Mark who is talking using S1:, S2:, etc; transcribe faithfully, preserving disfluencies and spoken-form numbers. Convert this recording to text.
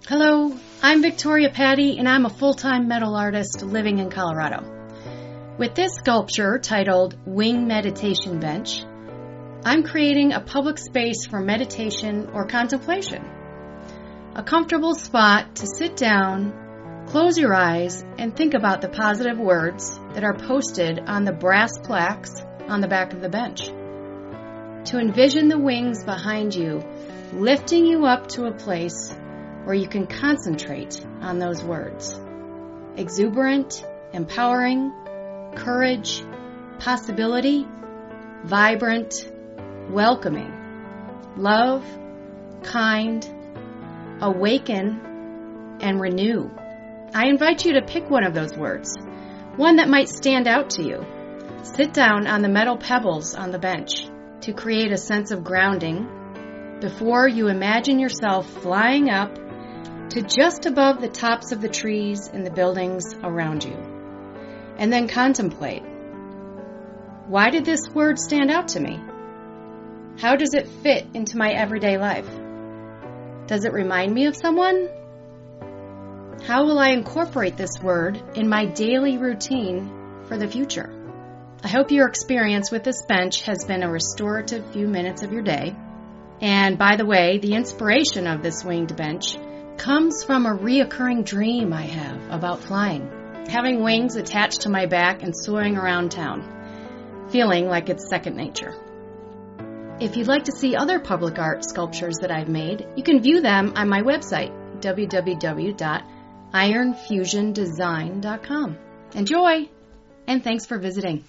S1: Hello, I'm Victoria Patty, and I'm a full-time metal artist living in Colorado. With this sculpture titled Wing Meditation Bench, I'm creating a public space for meditation or contemplation. A comfortable spot to sit down, close your eyes, and think about the positive words that are posted on the brass plaques on the back of the bench. To envision the wings behind you, lifting you up to a place where you can concentrate on those words. Exuberant, empowering, courage, possibility, vibrant, welcoming, love, kind, awaken, and renew. I invite you to pick one of those words, one that might stand out to you. Sit down on the metal pebbles on the bench to create a sense of grounding before you imagine yourself flying up to just above the tops of the trees and the buildings around you. And then contemplate. Why did this word stand out to me? How does it fit into my everyday life? Does it remind me of someone? How will I incorporate this word in my daily routine for the future? I hope your experience with this bench has been a restorative few minutes of your day. And by the way, the inspiration of this winged bench comes from a reoccurring dream I have about flying, having wings attached to my back and soaring around town, feeling like it's second nature. If you'd like to see other public art sculptures that I've made, you can view them on my website, w w w dot iron fusion design dot com. Enjoy, and thanks for visiting.